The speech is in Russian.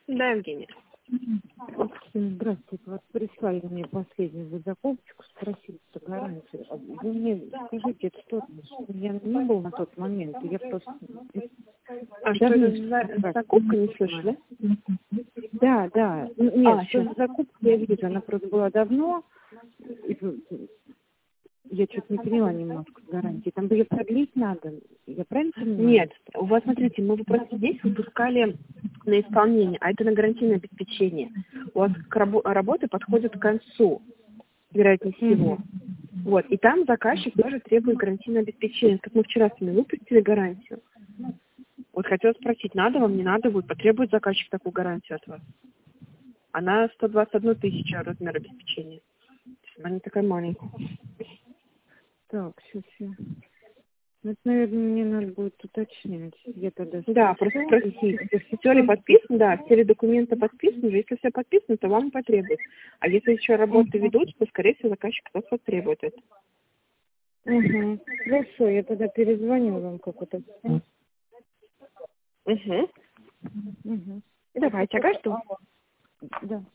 Да, Евгения. Здравствуйте. Вот прислали мне последнюю закупочку, спросили про гарантию. Вы мне скажите, это что? Я не был на тот момент. Я просто... А что это за закупка, не слышали? Да. Нет, что сейчас. за закупка, я вижу. Она просто была давно. Я что-то не поняла немножко гарантии. Там ее продлить надо. Я правильно понимаю? Нет, у вас, смотрите, мы просто здесь выпускали на исполнение, а это на гарантийное обеспечение. У вас работы подходят к концу, вероятнее всего. Вот, и там заказчик тоже требует гарантийное обеспечение. Как мы вчера с вами выпустили гарантию. Вот хотела спросить, надо вам, не надо будет, потребует заказчик такую гарантию от вас? Она 121 тысяча размер обеспечения. Она не такая маленькая. Так, сейчас. Это, наверное, мне надо будет уточнять. Я тогда Да, просто спросить, все ли подписано, да, все ли документы подписаны, если все подписано, то вам потребует. А если еще работы ведут, то, скорее всего, заказчик от вас потребует это. Хорошо, я тогда перезвоню вам как-то. Давайте, ага, что? Да.